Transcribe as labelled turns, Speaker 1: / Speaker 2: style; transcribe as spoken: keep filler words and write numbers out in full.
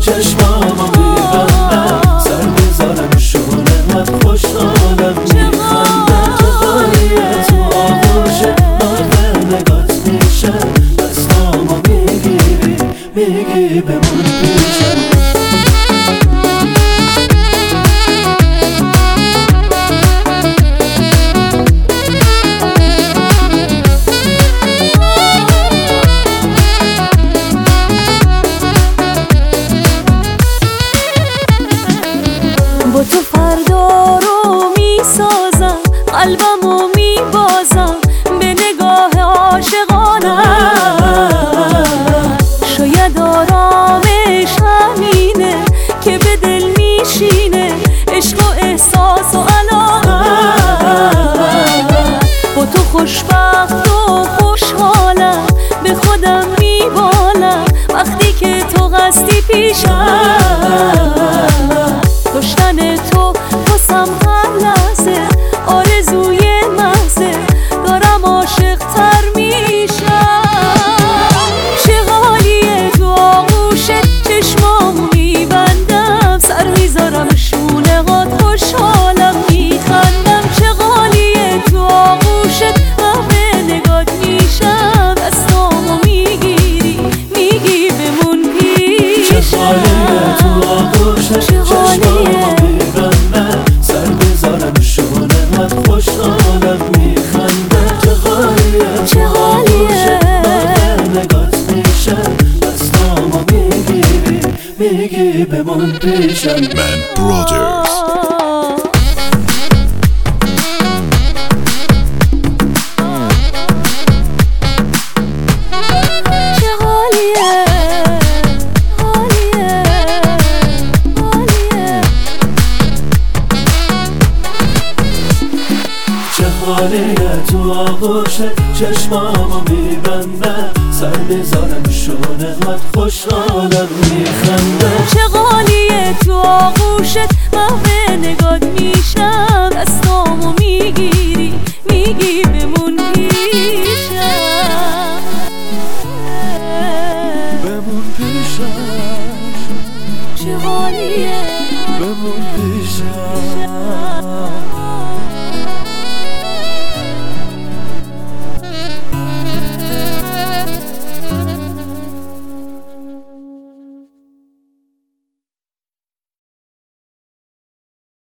Speaker 1: چشمامو میبندم سر بذارم شونه قد خوشحالم میخندم چقدریه تو آغوشه من نگات میشم دستامو میگیری میگی بمون پیشم
Speaker 2: با تو فردا رو میسازم قلبمو میبازم به نگاه عاشقانم شاید آرامش همینه که به دل میشینه عشق و احساس و علاقه با تو خوشبخت و خوشحالم به خودم میبالم وقتی که تو قصدی پیشم داشتن تو واسم هر لحظه آرزوی محضه دارم عاشق تر میشم چه حالیه تو آغوشت چشمامو میبندم سر میذارم شونه قد خوشحالم میخندم چه حالیه تو آغوشت همه نگات میشم دستامو میگیری میگی بمون پیشم
Speaker 1: چه حالیه تو آغوشت چشمامو میبندم سر بذارم شونه قد خوشحالم میخندم چه حالیه
Speaker 2: چه حالیه
Speaker 1: من نگات میشم دستامو میگیری میگی بمون پیشم
Speaker 3: Man Brothers.
Speaker 2: چه حالیه حالیه حالیه
Speaker 1: چه حالیه تو آغوشت چشمامو میبندم سر بذارم شونه قد خوشحالم میخندم
Speaker 2: چه حالیه تو آغوشت محو نگات میشم دستامو میگیری میگی بمون پیشم
Speaker 1: بمون پیشم
Speaker 2: چه حالیه
Speaker 1: بمون پیشم